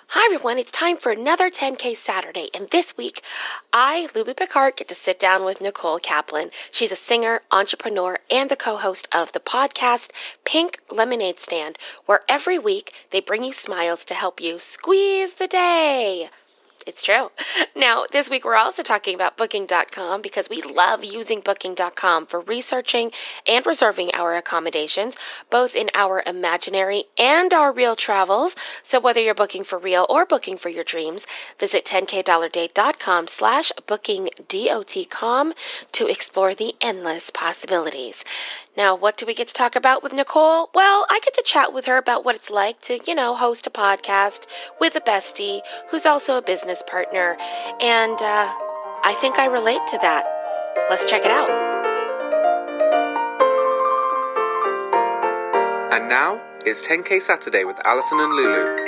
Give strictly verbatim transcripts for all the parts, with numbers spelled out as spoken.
Hi everyone, it's time for another ten K Saturday, and this week, I, Lulu Picard, get to sit down with Nicole Kaplan. She's a singer, entrepreneur, and the co-host of the podcast Pink Lemonade Stand, where every week they bring you smiles to help you squeeze the day. It's true. Now, this week we're also talking about Booking dot com because we love using Booking dot com for researching and reserving our accommodations, both in our imaginary and our real travels. So whether you're booking for real or booking for your dreams, visit ten k dollar day dot com slash booking dot com to explore the endless possibilities. Now, what do we get to talk about with Nicole? Well, I get to chat with her about what it's like to, you know, host a podcast with a bestie who's also a business partner. And uh, I think I relate to that. Let's check it out. And now, it's ten K Saturday with Allison and Lulu.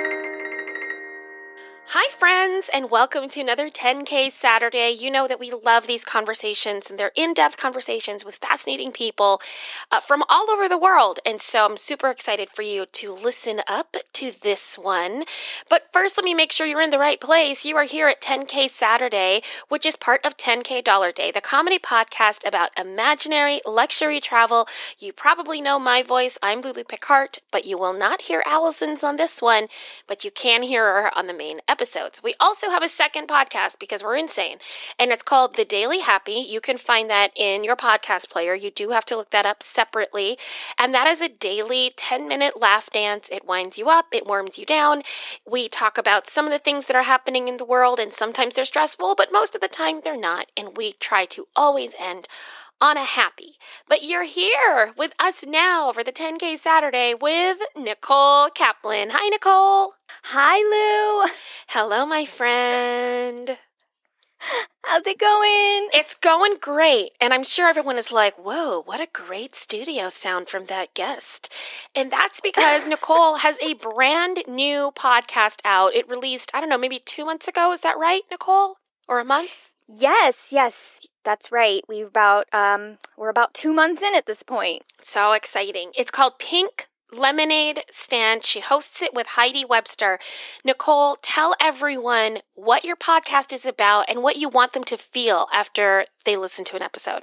Hi friends, and welcome to another ten K Saturday. You know that we love these conversations, and they're in-depth conversations with fascinating people uh, from all over the world. And so I'm super excited for you to listen up to this one. But first, let me make sure you're in the right place. You are here at ten K Saturday, which is part of ten K Dollar Day, the comedy podcast about imaginary luxury travel. You probably know my voice. I'm Lulu Picard, but you will not hear Allison's on this one, but you can hear her on the main episode. Episodes. We also have a second podcast because we're insane, and it's called The Daily Happy. You can find that in your podcast player. You do have to look that up separately, and that is a daily ten-minute laugh dance. It winds you up. It warms you down. We talk about some of the things that are happening in the world, and sometimes they're stressful, but most of the time they're not, and we try to always end on a happy. But you're here with us now for the ten K Saturday with Nicole Kaplan. Hi, Nicole. Hi, Lou. Hello, my friend. How's it going? It's going great. And I'm sure everyone is like, whoa, what a great studio sound from that guest. And that's because Nicole has a brand new podcast out. It released, I don't know, maybe two months ago. Is that right, Nicole? Or a month? Yes, yes. That's right. We've about um we're about two months in at this point. So exciting. It's called Pink Lemonade Stand. She hosts it with Heidi Webster. Nicole, tell everyone what your podcast is about and what you want them to feel after they listen to an episode.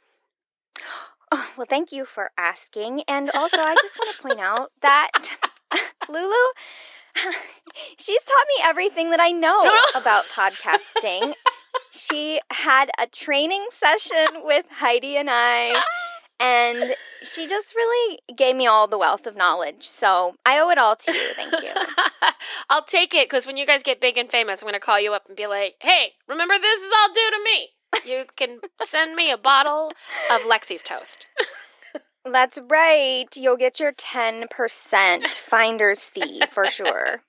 Oh, well, thank you for asking. And also, I just want to point out that Lulu, she's taught me everything that I know about podcasting. She had a training session with Heidi and I, and she just really gave me all the wealth of knowledge. So I owe it all to you. Thank you. I'll take it, because when you guys get big and famous, I'm going to call you up and be like, hey, remember this is all due to me. You can send me a bottle of Lexi's toast. That's right. You'll get your ten percent finder's fee for sure.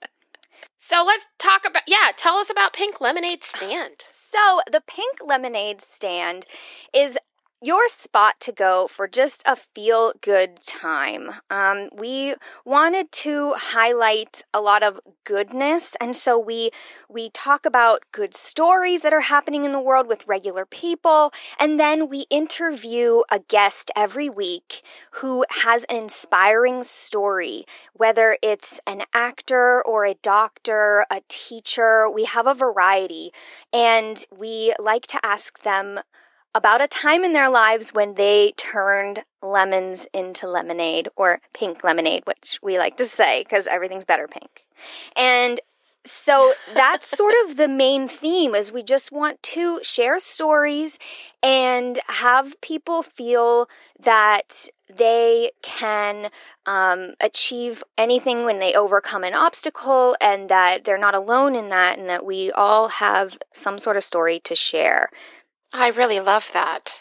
So let's talk about, yeah, tell us about Pink Lemonade Stand. So the Pink Lemonade Stand is your spot to go for just a feel-good time. Um, we wanted to highlight a lot of goodness, and so we we talk about good stories that are happening in the world with regular people, and then we interview a guest every week who has an inspiring story, whether it's an actor or a doctor, a teacher. We have a variety, and we like to ask them about a time in their lives when they turned lemons into lemonade, or pink lemonade, which we like to say because everything's better pink. And so that's sort of the main theme, is we just want to share stories and have people feel that they can um, achieve anything when they overcome an obstacle, and that they're not alone in that, and that we all have some sort of story to share. I really love that.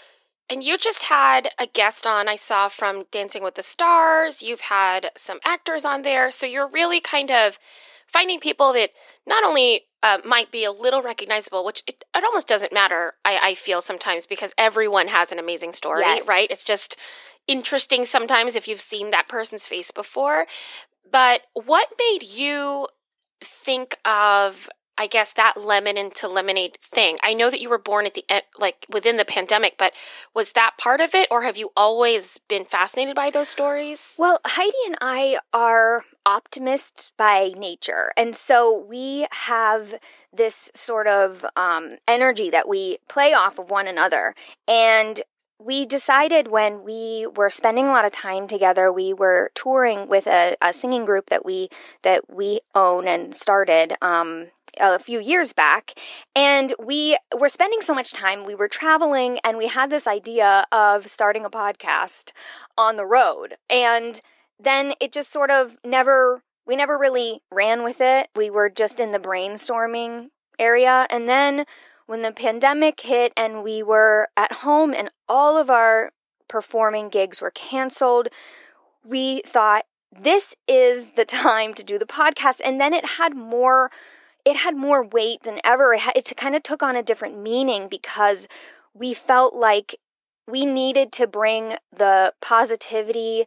And you just had a guest on, I saw, from Dancing with the Stars. You've had some actors on there. So you're really kind of finding people that not only uh, might be a little recognizable, which it, it almost doesn't matter, I, I feel sometimes, because everyone has an amazing story, yes. right? It's just interesting sometimes if you've seen that person's face before. But what made you think of I guess, that lemon into lemonade thing? I know that you were born at the end, like within the pandemic, but was that part of it, or have you always been fascinated by those stories? Well, Heidi and I are optimists by nature. And so we have this sort of um, energy that we play off of one another. And we decided when we were spending a lot of time together, we were touring with a, a singing group that we that we own and started um, a few years back. And we were spending so much time, we were traveling, and we had this idea of starting a podcast on the road. And then it just sort of never, we never really ran with it. We were just in the brainstorming area. And then when the pandemic hit and we were at home and all of our performing gigs were canceled, we thought, this is the time to do the podcast. And then it had more, it had more weight than ever. It, had, it kind of took on a different meaning because we felt like we needed to bring the positivity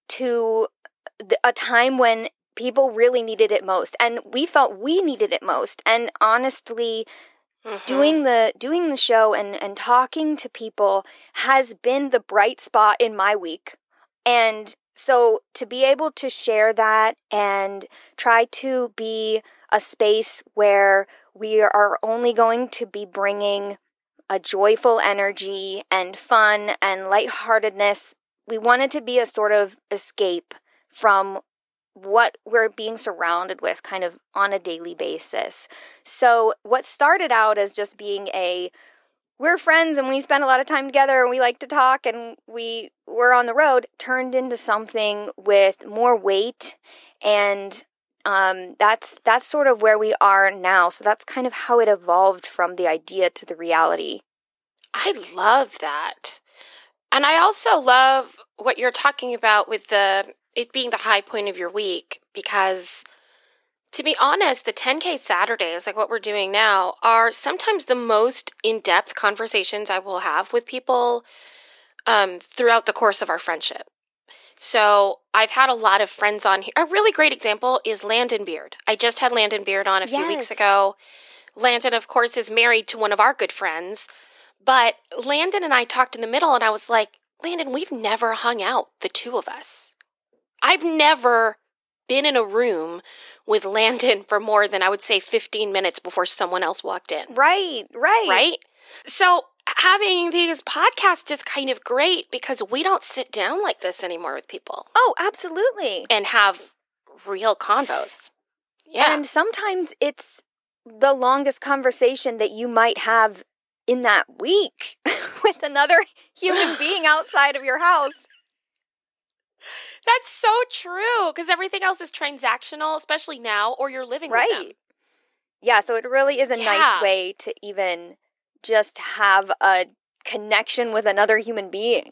to the, a time when people really needed it most. And we felt we needed it most. And honestly, Mm-hmm. Doing the doing the show and, and talking to people has been the bright spot in my week. And so to be able to share that and try to be a space where we are only going to be bringing a joyful energy and fun and lightheartedness, we wanted to be a sort of escape from what we're being surrounded with kind of on a daily basis. So what started out as just being a, we're friends and we spend a lot of time together and we like to talk and we were on the road, turned into something with more weight. And um, that's that's sort of where we are now. So that's kind of how it evolved from the idea to the reality. I love that. And I also love what you're talking about with the it being the high point of your week, because to be honest, the ten K Saturdays, like what we're doing now, are sometimes the most in-depth conversations I will have with people um, throughout the course of our friendship. So I've had a lot of friends on here. A really great example is Landon Beard. I just had Landon Beard on a few yes. weeks ago. Landon, of course, is married to one of our good friends. But Landon and I talked in the middle, and I was like, Landon, we've never hung out, the two of us. I've never been in a room with Landon for more than, I would say, fifteen minutes before someone else walked in. Right, right. Right? So having these podcasts is kind of great because we don't sit down like this anymore with people. Oh, absolutely. And have real convos. Yeah. And sometimes it's the longest conversation that you might have in that week with another human being outside of your house. That's so true, because everything else is transactional, especially now, or you're living right. with them. Yeah, so it really is a yeah. nice way to even just have a connection with another human being.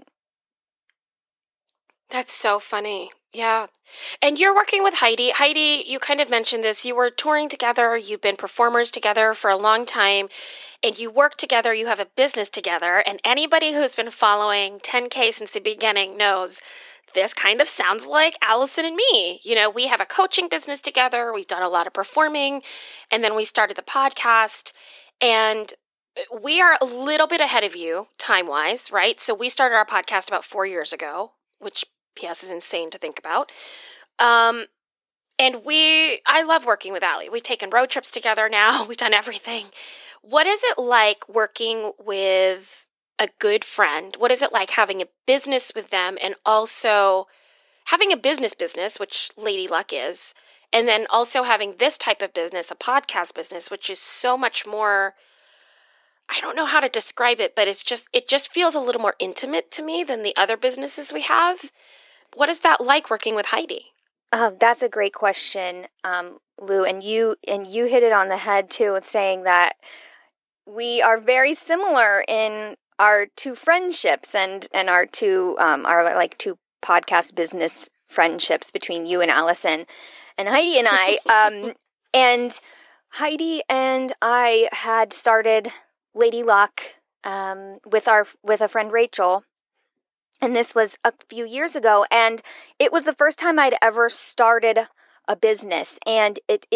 That's so funny. Yeah. And you're working with Heidi. Heidi, you kind of mentioned this. You were touring together. You've been performers together for a long time. And you work together. You have a business together. And anybody who's been following ten K since the beginning knows this kind of sounds like Allison and me. You know, we have a coaching business together. We've done a lot of performing. And then we started the podcast. And we are a little bit ahead of you time-wise, right? So we started our podcast about four years ago, which P S is insane to think about. Um, and we, I love working with Allie. We've taken road trips together now. We've done everything. What is it like working with a good friend? What is it like having a business with them and also having a business business, which Lady Luck is, and then also having this type of business, a podcast business, which is so much more, I don't know how to describe it, but it's just, it just feels a little more intimate to me than the other businesses we have. What is that like working with Heidi? Uh, that's a great question, um, Lou, and you and you hit it on the head too with saying that we are very similar in our two friendships and and our two um, our like two podcast business friendships between you and Allison and Heidi and I. Um, and Heidi and I had started Lady Luck um, with our with a friend Rachel. And this was a few years ago, and it was the first time I'd ever started a business, and it is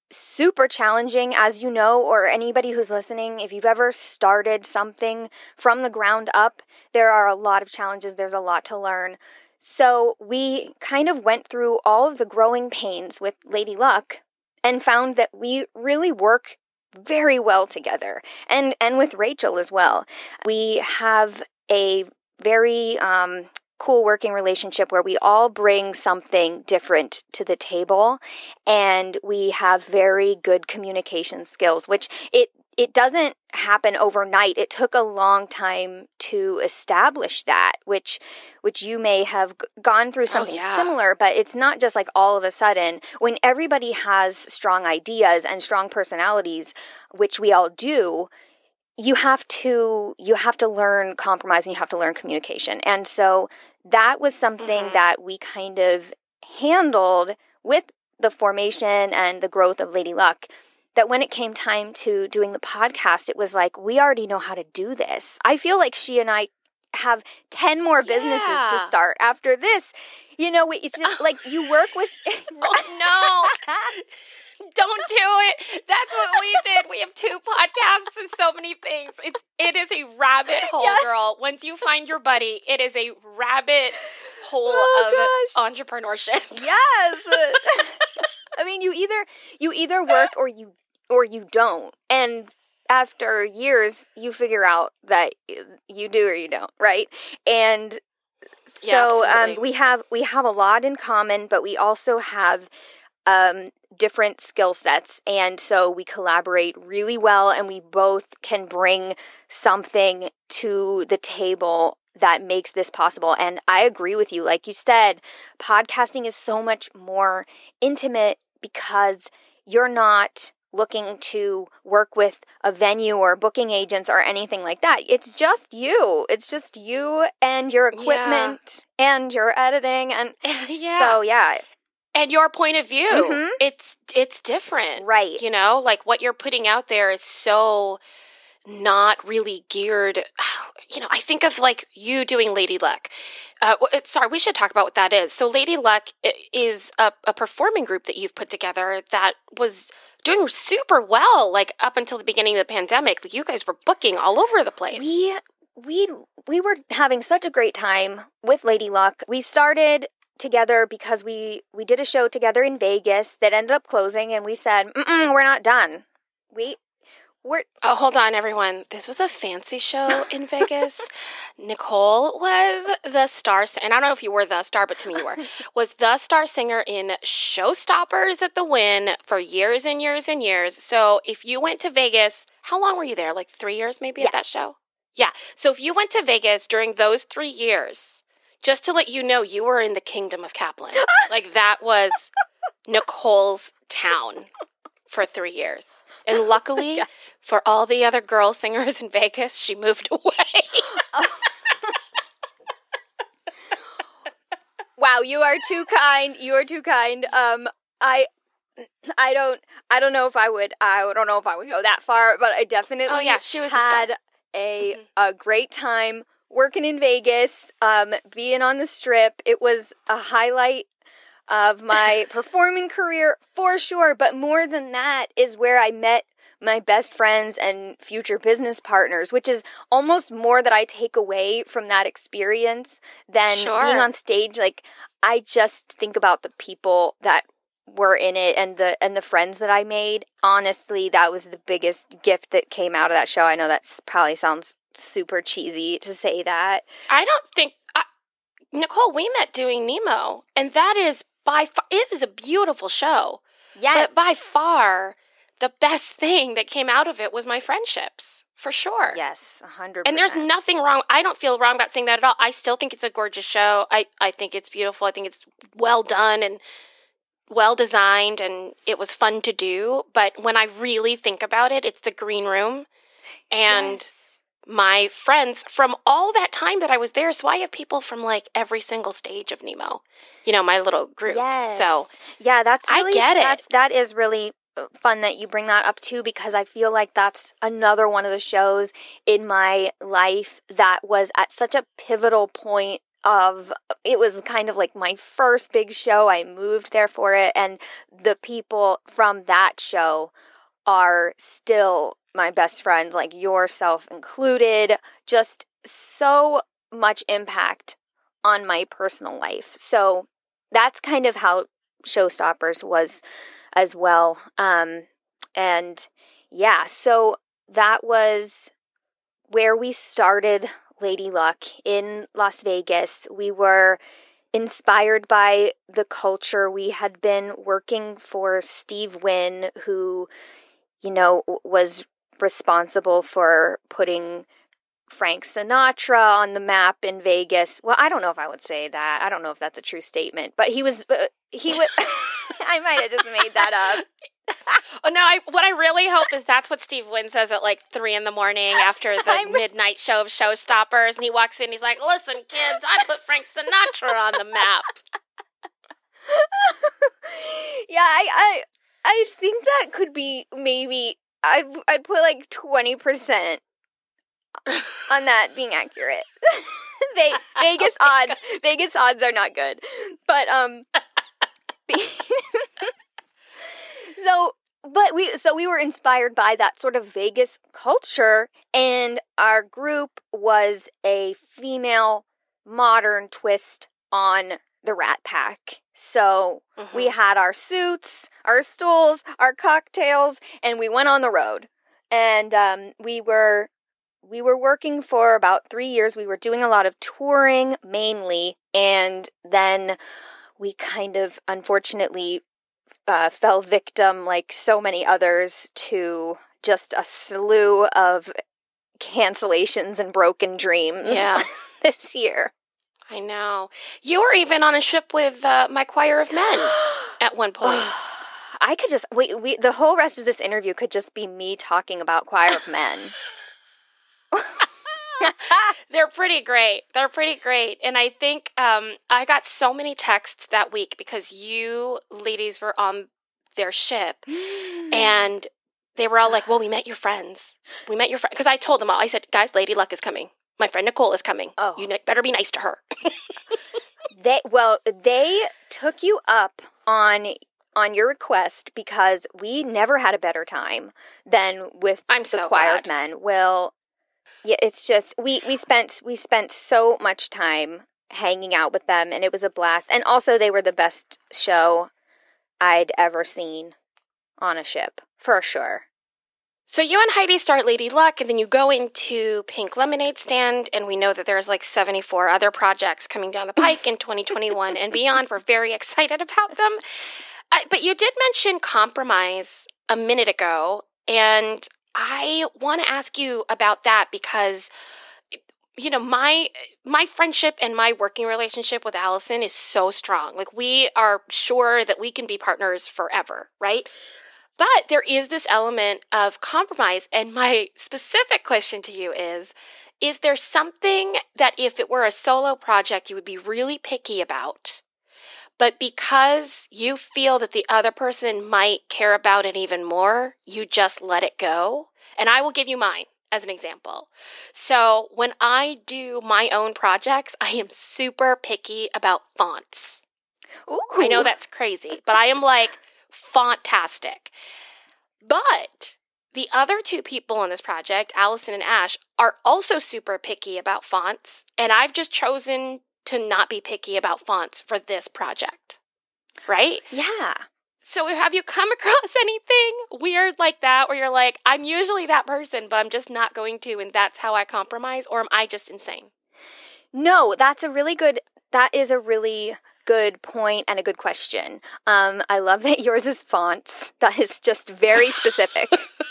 super challenging, as you know, or anybody who's listening. If you've ever started something from the ground up, there are a lot of challenges. There's a lot to learn. So we kind of went through all of the growing pains with Lady Luck and found that we really work very well together, and and with Rachel as well. We have a very um, cool working relationship where we all bring something different to the table, and we have very good communication skills, which it it doesn't happen overnight. It took a long time to establish that, which which you may have g- gone through something oh, yeah. similar, but it's not just like all of a sudden. When everybody has strong ideas and strong personalities, which we all do, you have to you have to learn compromise and you have to learn communication. And so that was something mm-hmm. that we kind of handled with the formation and the growth of Lady Luck. That when it came time to doing the podcast, it was like, we already know how to do this. I feel like she and I have ten more businesses yeah. to start after this. You know, it's just like you work with... oh, no. Don't do it. That's what we did. We have two podcasts and so many things. It's It is a rabbit hole, yes. girl. Once you find your buddy, it is a rabbit hole oh, of gosh. entrepreneurship. Yes. I mean, you either you either work or you or you don't. And after years, you figure out that you do or you don't, right? And so yeah, um, we have we have a lot in common, but we also have um, different skill sets. And so we collaborate really well, and we both can bring something to the table that makes this possible. And I agree with you. Like you said, podcasting is so much more intimate because you're not looking to work with a venue or booking agents or anything like that. It's just you. It's just you and your equipment yeah. and your editing. And yeah. so, yeah. And your point of view. Mm-hmm. It's it's different. Right. You know, like what you're putting out there is so not really geared. You know, I think of like you doing Lady Luck. Uh, sorry, we should talk about what that is. So Lady Luck is a, a performing group that you've put together that was doing super well, like up until the beginning of the pandemic. Like you guys were booking all over the place. We we we were having such a great time with Lady Luck. We started together because we we did a show together in Vegas that ended up closing, and we said, Mm-mm, we're not done. We we're oh, hold on, everyone. This was a fancy show in Vegas. Nicole was the star, and I don't know if you were the star, but to me you were, was the star singer in Showstoppers at the Wynn for years and years and years. So if you went to Vegas, how long were you there? Like three years maybe yes. at that show? Yeah. So if you went to Vegas during those three years, just to let you know, you were in the kingdom of Kaplan. Like that was Nicole's town for three years. And luckily, oh for all the other girl singers in Vegas, she moved away. Oh. Wow, you are too kind. You are too kind. Um, I, I don't, I don't know if I would. I don't know if I would go that far, but I definitely. Oh yeah, she was had a, a mm-hmm. a great time working in Vegas. Um, being on the Strip, it was a highlight of my performing career for sure, but more than that is where I met my best friends and future business partners, which is almost more that I take away from that experience than sure. being on stage. Like, I just think about the people that were in it and the and the friends that I made. Honestly, that was the biggest gift that came out of that show. I know that probably sounds super cheesy to say that. I don't think I, Nicole, we met doing Nemo, and that is by far, it is a beautiful show. Yes. But by far, the best thing that came out of it was my friendships, for sure. Yes, one hundred percent. And there's nothing wrong. I don't feel wrong about saying that at all. I still think it's a gorgeous show. I, I think it's beautiful. I think it's well done and well designed, and it was fun to do. But when I really think about it, it's the green room and yes. my friends from all that time that I was there. So I have people from like every single stage of Nemo, you know, my little group. Yes. So yeah, that's really, I get it. That's, that is really fun that you bring that up too, because I feel like that's another one of the shows in my life that was at such a pivotal point of, it was kind of like my first big show. I moved there for it, and the people from that show are still my best friends, like yourself included. Just so much impact on my personal life. So that's kind of how Showstoppers was as well. Um, and yeah, so that was where we started Lady Luck in Las Vegas. We were inspired by the culture. We had been working for Steve Wynn, who, you know, was responsible for putting Frank Sinatra on the map in Vegas. Well, I don't know if I would say that. I don't know if that's a true statement, but he was, uh, he was, I might have just made that up. Oh no! I, what I really hope is that's what Steve Wynn says at like three in the morning after the I'm... midnight show of Showstoppers, and he walks in. He's like, "Listen, kids, I put Frank Sinatra on the map." Yeah, I, I, I think that could be maybe. I'd, I'd put like twenty percent on that being accurate. Ve- Vegas okay, odds, good. Vegas odds are not good, but um. So, but we, so we were inspired by that sort of Vegas culture, and our group was a female modern twist on the Rat Pack. So mm-hmm. we had our suits, our stools, our cocktails, and we went on the road. And um, we were we were working for about three years. We were doing a lot of touring mainly, and then we kind of, unfortunately, Uh, fell victim, like so many others, to just a slew of cancellations and broken dreams yeah. this year. I know. You were even on a ship with uh, my choir of men at one point. I could just, wait, we, the whole rest of this interview could just be me talking about choir of men. They're pretty great. They're pretty great. And I think um, I got so many texts that week because you ladies were on their ship. And they were all like, well, we met your friends. We met your friends. Because I told them all. I said, guys, Lady Luck is coming. My friend Nicole is coming. Oh. You better be nice to her. they Well, they took you up on on your request because we never had a better time than with I'm the so choir glad. of men. Well, yeah, it's just we, we spent we spent so much time hanging out with them, and it was a blast. And also, they were the best show I'd ever seen on a ship, for sure. So you and Heidi start Lady Luck, and then you go into Pink Lemonade Stand, and we know that there's like seventy-four other projects coming down the pike in twenty twenty-one and beyond. We're very excited about them. Uh, but you did mention compromise a minute ago, and I want to ask you about that because, you know, my my friendship and my working relationship with Allison is so strong. Like, we are sure that we can be partners forever, right? But there is this element of compromise. And my specific question to you is, is there something that if it were a solo project, you would be really picky about, but because you feel that the other person might care about it even more, you just let it go? And I will give you mine as an example. So when I do my own projects, I am super picky about fonts. Ooh. I know that's crazy, but I am like fontastic. But the other two people on this project, Allison and Ash, are also super picky about fonts, and I've just chosen to not be picky about fonts for this project, right? Yeah. So have you come across anything weird like that where you're like, I'm usually that person, but I'm just not going to, and that's how I compromise, or am I just insane? No, that's a really good, that is a really good point and a good question. Um, I love that yours is fonts. That is just very specific.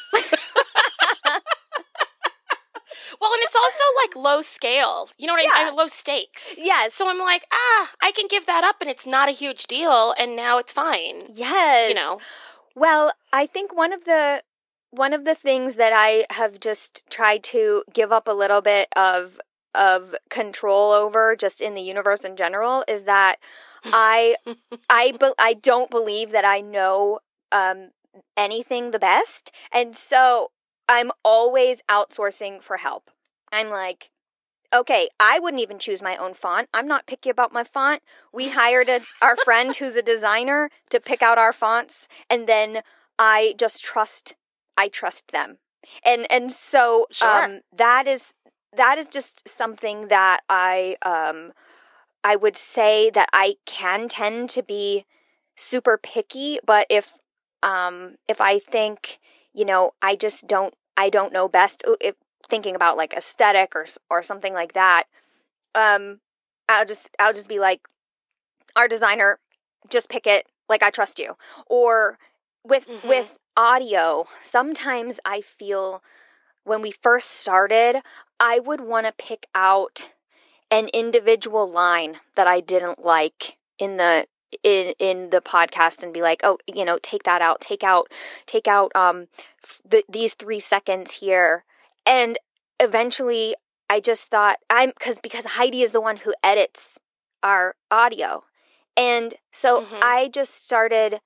Well, and it's also like low scale. You know what yeah. I mean? Low stakes. Yes. So I'm like, ah, I can give that up and it's not a huge deal and now it's fine. Yes. You know. Well, I think one of the one of the things that I have just tried to give up a little bit of of control over just in the universe in general is that I I be- I don't believe that I know um anything the best. And so I'm always outsourcing for help. I'm like, okay, I wouldn't even choose my own font. I'm not picky about my font. We hired a, our friend who's a designer to pick out our fonts, and then I just trust, I trust them. And and so Sure. um, that is that is just something that I um, I would say that I can tend to be super picky, but if um, if I think, you know, I just don't I don't know best, if, thinking about like aesthetic or or something like that, um, I'll just I'll just be like, our designer, just pick it. Like, I trust you. Or with mm-hmm. with audio, sometimes I feel when we first started, I would want to pick out an individual line that I didn't like in the in in the podcast and be like, oh, you know, take that out, take out, take out um the, these three seconds here. And eventually I just thought, I'm because because Heidi is the one who edits our audio. And so mm-hmm. I just started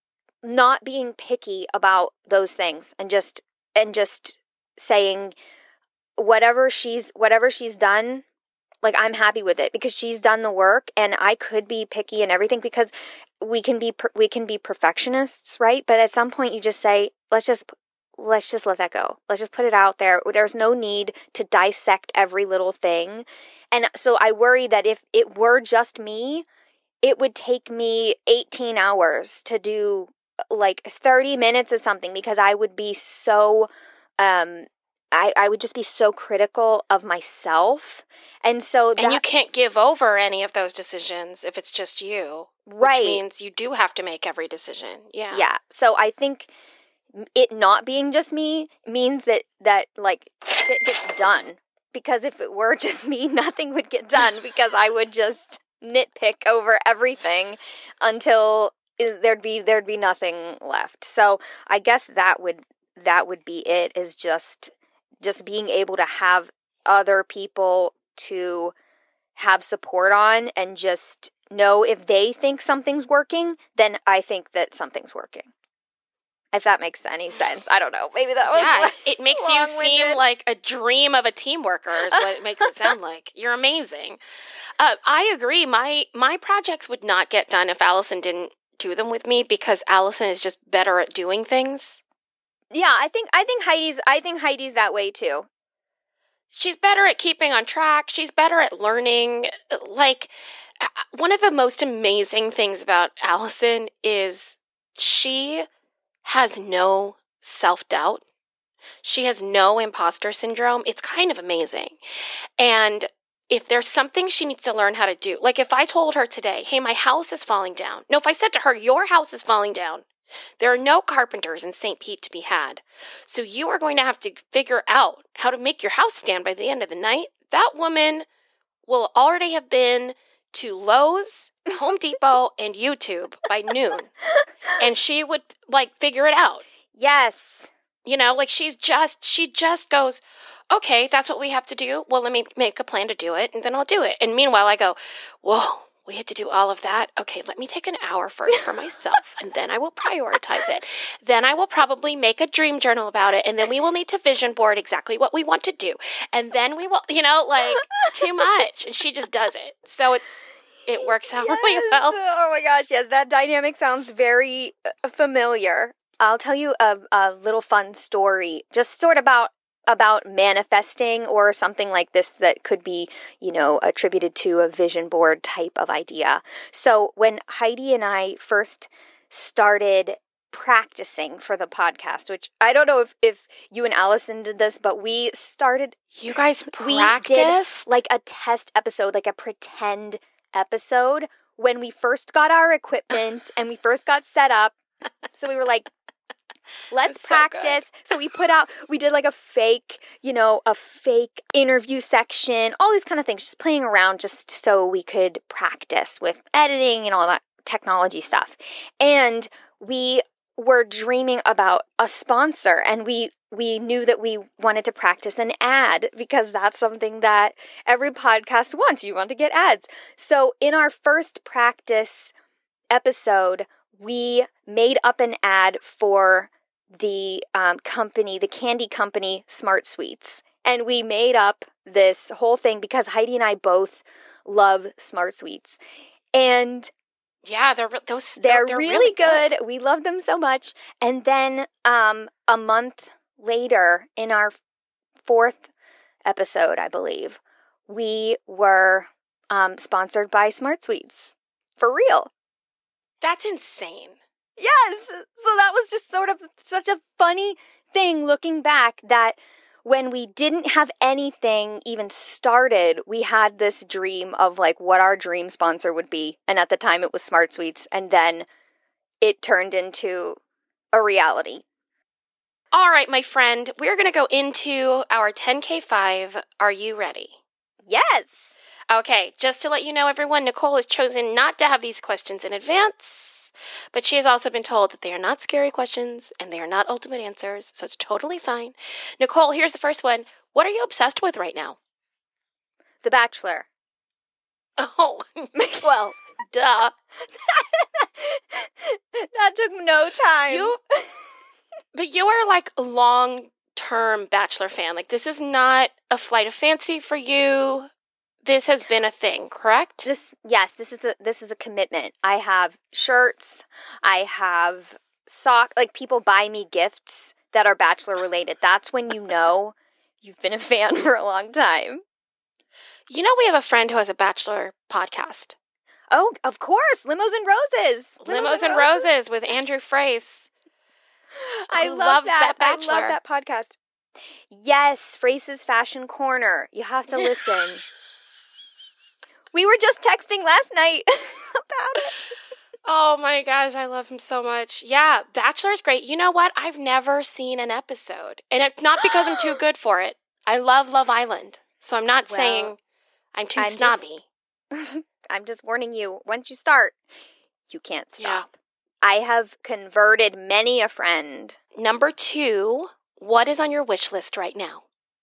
not being picky about those things and just and just saying whatever she's whatever she's done, like, I'm happy with it because she's done the work. And I could be picky and everything because we can be we can be perfectionists, right? But at some point you just say, let's just let's just let that go. Let's just put it out there. There's no need to dissect every little thing. And so I worry that if it were just me, it would take me eighteen hours to do like thirty minutes of something because I would be so, um, I, I would just be so critical of myself. And so that, and you can't give over any of those decisions if it's just you. Right. Which means you do have to make every decision. Yeah. Yeah. So I think it not being just me means that, that like, it gets done. Because if it were just me, nothing would get done because I would just nitpick over everything until there'd be there'd be nothing left. So I guess that would that would be it, is just just being able to have other people to have support on and just know if they think something's working, then I think that something's working. If that makes any sense. I don't know. Maybe that was Yeah, like it makes you seem like a dream of a team worker is what it makes it sound like. You're amazing. Uh, I agree. My my projects would not get done if Allison didn't do them with me because Allison is just better at doing things. Yeah, I think I think Heidi's I think Heidi's that way too. She's better at keeping on track. She's better at learning. Like, one of the most amazing things about Allison is she has no self-doubt. She has no imposter syndrome. It's kind of amazing. And if there's something she needs to learn how to do, like if I told her today, hey, my house is falling down. No, if I said to her, your house is falling down. There are no carpenters in Saint Pete to be had. So you are going to have to figure out how to make your house stand by the end of the night. That woman will already have been to Lowe's, Home Depot, and YouTube by noon. And she would, like, figure it out. Yes. You know, like, she's just, she just goes, okay, that's what we have to do. Well, let me make a plan to do it, and then I'll do it. And meanwhile, I go, whoa, we had to do all of that? Okay, let me take an hour first for myself, and then I will prioritize it. Then I will probably make a dream journal about it, and then we will need to vision board exactly what we want to do. And then we will, you know, like, too much. And she just does it. So it's, it works out yes. really well. Oh my gosh, yes, that dynamic sounds very familiar. I'll tell you a, a little fun story, just sort of about about manifesting or something like this that could be, you know, attributed to a vision board type of idea. So when Heidi and I first started practicing for the podcast, which I don't know if, if you and Allison did this, but we started... You guys practiced? We did like a test episode, like a pretend episode when we first got our equipment and we first got set up. So we were like, let's it's practice. So, so we put out, we did like a fake, you know, a fake interview section, all these kind of things, just playing around just so we could practice with editing and all that technology stuff. And we were dreaming about a sponsor, and we we knew that we wanted to practice an ad because that's something that every podcast wants. You want to get ads. So in our first practice episode, we made up an ad for the um, company, the candy company, Smart Sweets. and we made up this whole thing because Heidi and I both love Smart Sweets. And yeah, they're those they're, they're really, really good. good. We love them so much. And then um, a month later, in our fourth episode, I believe, we were um, sponsored by Smart Sweets. For real. That's insane. Yes. So that was just sort of such a funny thing looking back, that when we didn't have anything even started, we had this dream of like what our dream sponsor would be. And at the time it was Smart Sweets. And then it turned into a reality. All right, my friend, we're going to go into our ten K five. Are you ready? Yes. Okay, just to let you know, everyone, Nicole has chosen not to have these questions in advance, but she has also been told that they are not scary questions and they are not ultimate answers, so it's totally fine. Nicole, here's the first one. What are you obsessed with right now? The Bachelor. Oh, well, duh. That took no time. You, but you are like a long-term Bachelor fan. Like, this is not a flight of fancy for you. This has been a thing, correct? This yes, this is a this is a commitment. I have shirts, I have sock like people buy me gifts that are Bachelor related. That's when you know you've been a fan for a long time. You know, we have a friend who has a Bachelor podcast. Oh, of course, Limos and Roses. Limos, Limos and Roses. Roses with Andrew Frace. I love loves that. that Bachelor. I love that podcast. Yes, Frace's Fashion Corner. You have to listen. We were just texting last night about it. Oh my gosh, I love him so much. Yeah, Bachelor's great. You know what? I've never seen an episode. And it's not because I'm too good for it. I love Love Island. So I'm not well, saying I'm too I'm snobby. Just, I'm just warning you. Once you start, you can't stop. Yeah. I have converted many a friend. Number two, what is on your wish list right now?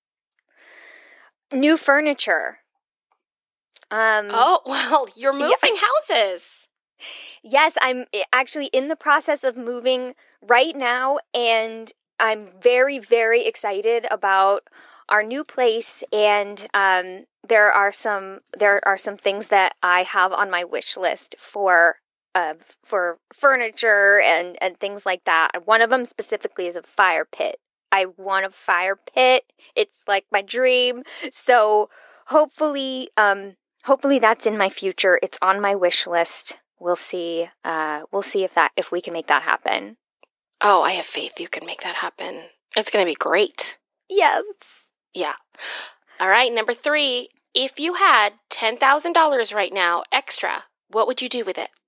New furniture. Um, oh, well, you're moving yeah. houses. Yes, I'm actually in the process of moving right now, and I'm very, very excited about our new place. And um, there are some there are some things that I have on my wish list for uh, for furniture and and things like that. One of them specifically is a fire pit. I want a fire pit. It's like my dream. So hopefully, um. Hopefully that's in my future. It's on my wish list. We'll see. Uh, we'll see if that if we can make that happen. Oh, I have faith you can make that happen. It's going to be great. Yes. Yeah. All right. Number three. If you had ten thousand dollars right now extra, what would you do with it?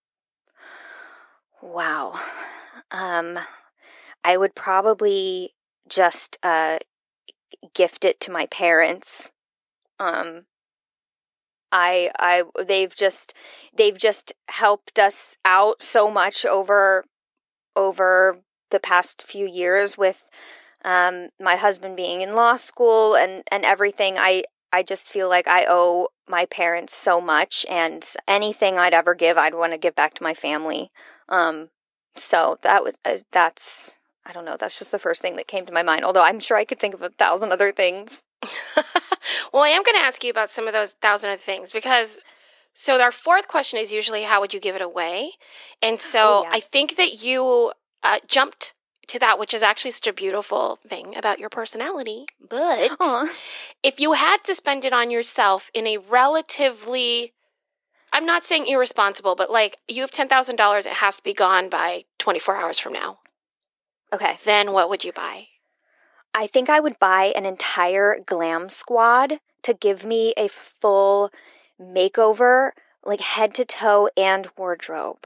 Wow. Um, I would probably just uh, gift it to my parents. Um. I, I, they've just, they've just helped us out so much over, over the past few years with, um, my husband being in law school and, and everything. I, I just feel like I owe my parents so much, and anything I'd ever give, I'd want to give back to my family. Um, so that was, uh, that's, I don't know, that's just the first thing that came to my mind. Although I'm sure I could think of a thousand other things. Well, I am going to ask you about some of those thousand other things because, so our fourth question is usually how would you give it away? And so oh, yeah. I think that you uh, jumped to that, which is actually such a beautiful thing about your personality. But Aww. If you had to spend it on yourself in a relatively, I'm not saying irresponsible, but like you have ten thousand dollars, it has to be gone by twenty-four hours from now. Okay. Then what would you buy? I think I would buy an entire glam squad to give me a full makeover, like head to toe and wardrobe.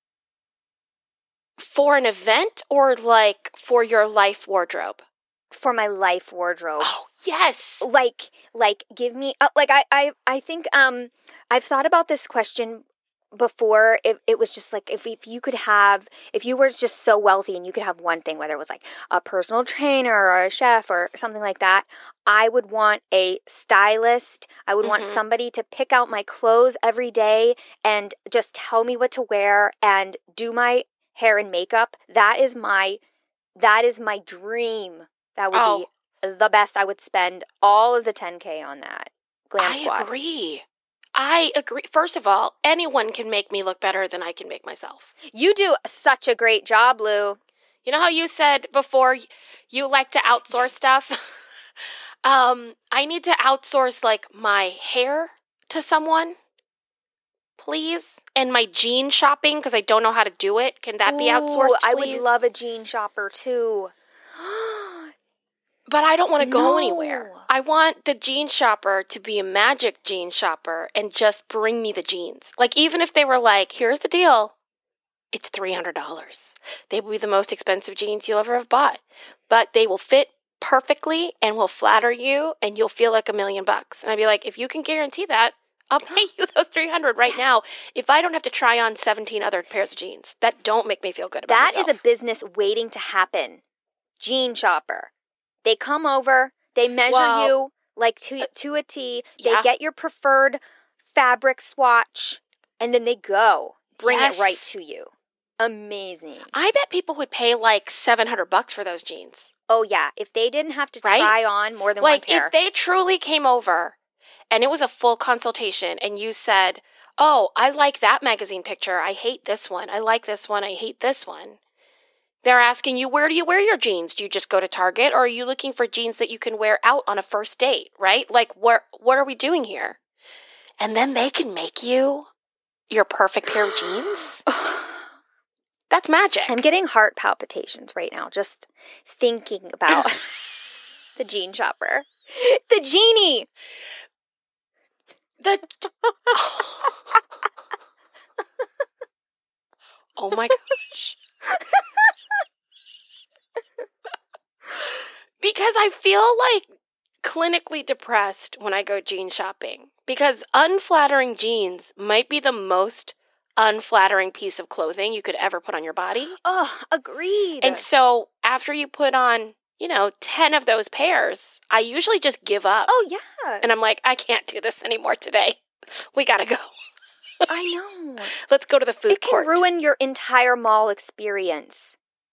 For an event or like for your life wardrobe? For my life wardrobe. Oh, yes. Like, like give me, uh, like I, I, I think um, I've thought about this question before. It, it was just like if, if you could have, if you were just so wealthy and you could have one thing, whether it was like a personal trainer or a chef or something like that, I would want a stylist. I would mm-hmm. want somebody to pick out my clothes every day and just tell me what to wear and do my hair and makeup. That is my, that is my dream. That would oh, be the best. I would spend all of the ten K on that. Glam I Squad. agree. I agree. First of all, anyone can make me look better than I can make myself. You do such a great job, Lou. You know how you said before you like to outsource stuff? um, I need to outsource like my hair to someone, please, and my jean shopping because I don't know how to do it. Can that be outsourced, Ooh, I please? would love a jean shopper too. But I don't want to go No. anywhere. I want the jean shopper to be a magic jean shopper and just bring me the jeans. Like, even if they were like, here's the deal, it's three hundred dollars. They will be the most expensive jeans you'll ever have bought. But they will fit perfectly and will flatter you and you'll feel like a million bucks. And I'd be like, if you can guarantee that, I'll pay you those three hundred dollars right yes. now if I don't have to try on seventeen other pairs of jeans. That don't make me feel good about that myself. That is a business waiting to happen. Jean shopper. They come over, they measure well, you like to, to a T, they yeah. get your preferred fabric swatch, and then they go. Bring yes. it right to you. Amazing. I bet people would pay like seven hundred bucks for those jeans. Oh, yeah. If they didn't have to right? try on more than like, one pair. Like, if they truly came over and it was a full consultation and you said, oh, I like that magazine picture. I hate this one. I like this one. I hate this one. They're asking you, where do you wear your jeans? Do you just go to Target, or are you looking for jeans that you can wear out on a first date, right? Like, what, what are we doing here? And then they can make you your perfect pair of jeans? That's magic. I'm getting heart palpitations right now just thinking about the jean shopper. The genie! The... Oh my gosh. Because I feel like clinically depressed when I go jean shopping. Because unflattering jeans might be the most unflattering piece of clothing you could ever put on your body. Oh, agreed. And so after you put on, you know, ten of those pairs, I usually just give up. Oh, yeah. And I'm like, I can't do this anymore today. We gotta go. I know. Let's go to the food it court. It can ruin your entire mall experience.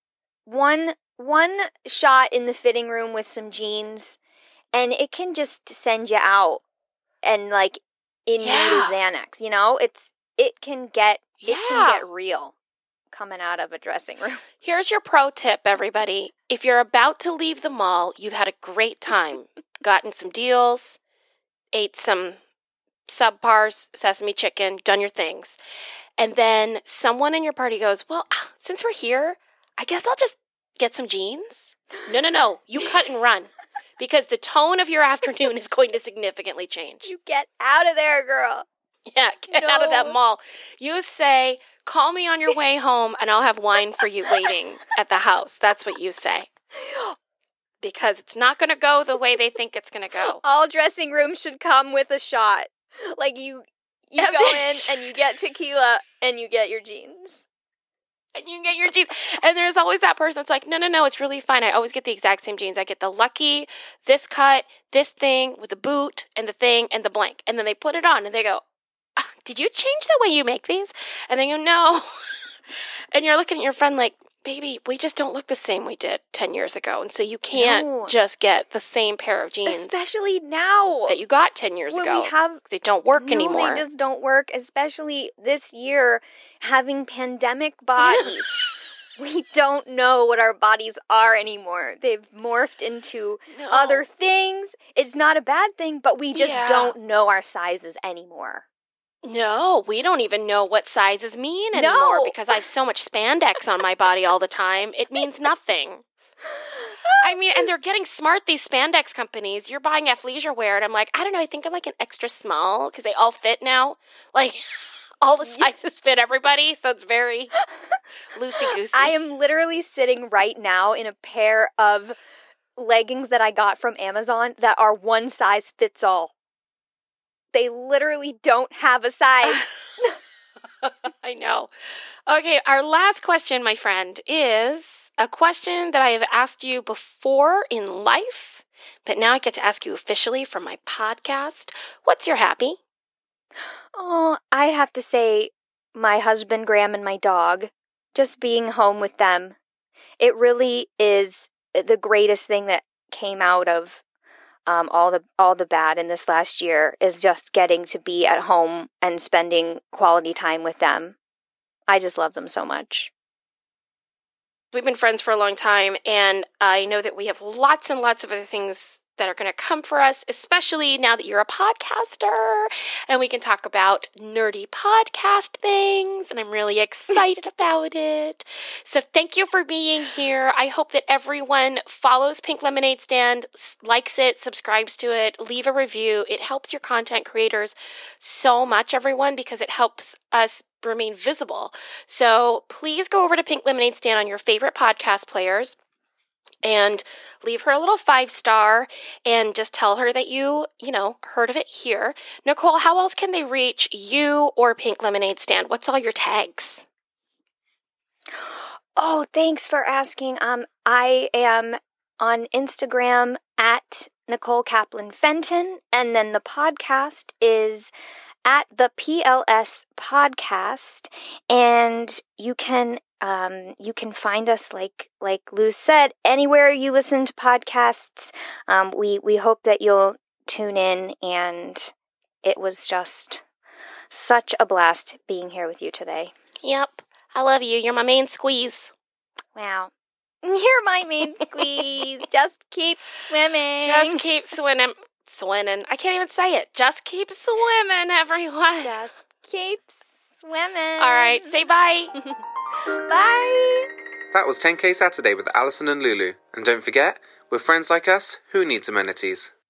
One one shot in the fitting room with some jeans, and it can just send you out and like in yeah. need of Xanax. You know, it's it can get yeah. it can get real coming out of a dressing room. Here's your pro tip, everybody. If you're about to leave the mall, you've had a great time, gotten some deals, ate some subpars, sesame chicken, done your things. And then someone in your party goes, well, since we're here, I guess I'll just get some jeans. No, no, no. You cut and run because the tone of your afternoon is going to significantly change. You get out of there, girl. Yeah, get no. out of that mall. You say, call me on your way home and I'll have wine for you waiting at the house. That's what you say. Because it's not going to go the way they think it's going to go. All dressing rooms should come with a shot. Like you you go in and you get tequila and you get your jeans. And you get your jeans. And there's always that person that's like, no, no, no, it's really fine. I always get the exact same jeans. I get the Lucky, this cut, this thing with the boot and the thing and the blank. And then they put it on and they go, did you change the way you make these? And they go, no. And you're looking at your friend like, baby, we just don't look the same we did ten years ago. And so you can't no. just get the same pair of jeans. Especially now. That you got ten years when ago. We have, they don't work no, anymore. They just don't work, especially this year, having pandemic bodies. We don't know what our bodies are anymore. They've morphed into no. other things. It's not a bad thing, but we just yeah. don't know our sizes anymore. No, we don't even know what sizes mean anymore no. because I have so much spandex on my body all the time. It means nothing. I mean, and they're getting smart, these spandex companies. You're buying athleisure wear, and I'm like, I don't know, I think I'm like an extra small because they all fit now. Like, all the sizes fit everybody, so it's very loosey-goosey. I am literally sitting right now in a pair of leggings that I got from Amazon that are one size fits all. They literally don't have a size. I know. Okay, our last question, my friend, is a question that I have asked you before in life, but now I get to ask you officially for my podcast. What's your happy? Oh, I'd have to say my husband, Graham, and my dog. Just being home with them. It really is the greatest thing that came out of um, all the all the bad in this last year is just getting to be at home and spending quality time with them. I just love them so much. We've been friends for a long time, and I know that we have lots and lots of other things that are going to come for us, especially now that you're a podcaster, and we can talk about nerdy podcast things, and I'm really excited about it. So thank you for being here. I hope that everyone follows Pink Lemonade Stand, likes it, subscribes to it, leave a review. It helps your content creators so much, everyone, because it helps us remain visible. So please go over to Pink Lemonade Stand on your favorite podcast players and leave her a little five star and just tell her that you, you know, heard of it here. Nicole, how else can they reach you or Pink Lemonade Stand? What's all your tags? Oh, thanks for asking. Um, I am on Instagram at Nicole Kaplan Fenton, and then the podcast is at the P L S Podcast, and you can um, you can find us like like Lou said anywhere you listen to podcasts. Um, we we hope that you'll tune in, and it was just such a blast being here with you today. Yep, I love you. You're my main squeeze. Wow. You're my main squeeze. Just keep swimming. Just keep swimming. Swimming. I can't even say it. Just keep swimming, everyone. Just keep swimming. All right. Say bye. Bye. That was ten K Saturday with Alison and Lulu. And don't forget, with friends like us, who needs amenities?